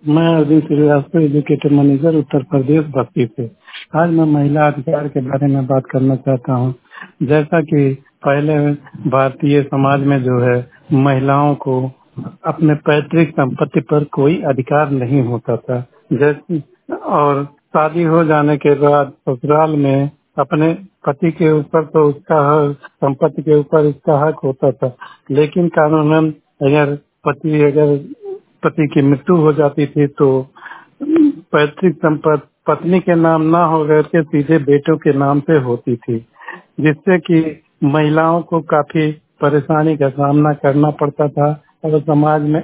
मैं Arvind Srivastava, educator manager, Uttar Pradesh Basti से। आज मैं महिला अधिकार के बारे में बात करना चाहता हूँ। जैसा कि पहले भारतीय समाज में जो है महिलाओं को अपने पैतृक संपत्ति पर कोई अधिकार नहीं होता था। जैसे और शादी हो जाने के बाद ससुराल में अपने पति के ऊपर तो उसका संपत्ति के ऊपर उसका हक होता था, लेकिन कानूनन अगर पति की मृत्यु हो जाती थी तो पैतृक संपत्ति पत्नी के नाम ना हो करके सीधे बेटों के नाम पे होती थी, जिससे कि महिलाओं को काफी परेशानी का सामना करना पड़ता था और समाज में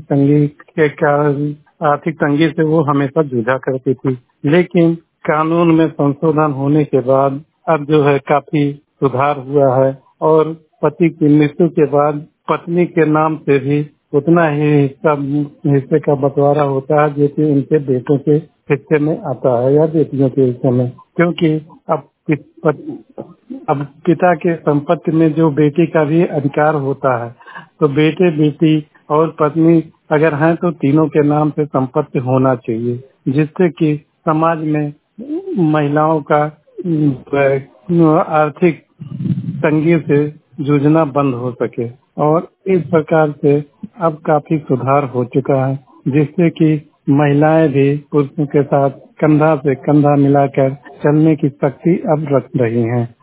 आर्थिक तंगी से वो हमेशा जूझा करती थी। लेकिन कानून में संशोधन होने के बाद अब जो है काफी सुधार हुआ है और पति की मृत्यु के बाद पत्नी के नाम से भी उतना ही हिस्से का बंटवारा होता है जो कि उनके बेटों के हिस्से में आता है या बेटियों के हिस्से में, क्योंकि अब पिता के संपत्ति में जो बेटी का भी अधिकार होता है, तो बेटे बेटी और पत्नी अगर हैं तो तीनों के नाम से संपत्ति होना चाहिए, जिससे कि समाज में महिलाओं का आर्थिक तंगी से जूझना बंद हो सके। और इस प्रकार से अब काफी सुधार हो चुका है, जिससे कि महिलाएं भी पुरुषों के साथ कंधा से कंधा मिलाकर चलने की शक्ति अब रख रही हैं।